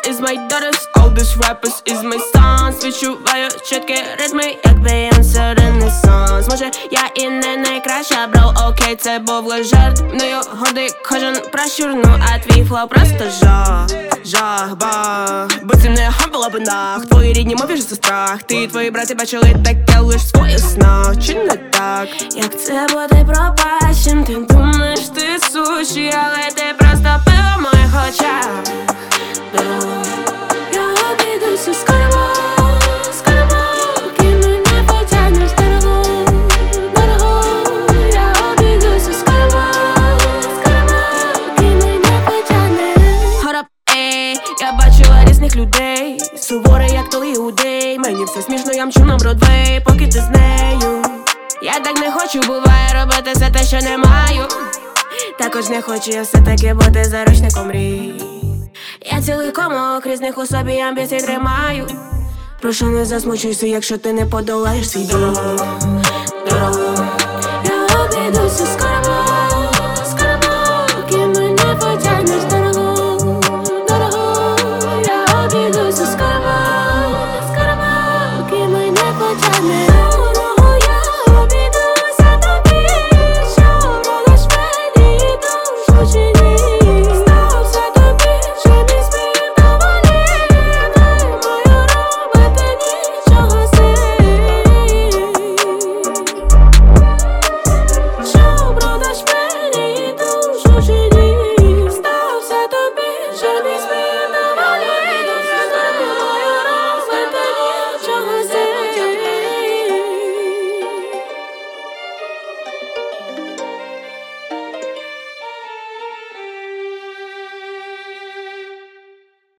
is my daughters, all these rappers is my sons. Відчуваю чіткі ритми, як Бейонсе Ренесанс. Може, я і не найкраща, бро, окей, це був лиш жарт. Мною гордий кожен пращур, ну а твій флоу просто жах, жах, бах. Бо цим не хампала би нах. Твої рідні мові ж за страх. Ти і твої брати бачили таке лиш в своїх снах. Чи не так? Як це бути пропащим? Ти думаєш, ти суші, але ти просто пиво в моїх очах. Я обійдуся скоро, скоро, ти мене потягнеш дорогу, дорогу. Я обійдуся скоро, скоро, ти мене потягнеш. Hold up, ей, я бачила різних людей, суворий, як той іудей. Мені все смішно, я мчу на Бродвей, поки ти з нею. Я так не хочу, буває, робити все те, що не маю. Також не хочу я все-таки бути заручником мрій. Я цілий комок різних у собі амбіцій тримаю. Прошу, не засмучуйся, якщо ти не подолаєш свій дорогу, дорогу.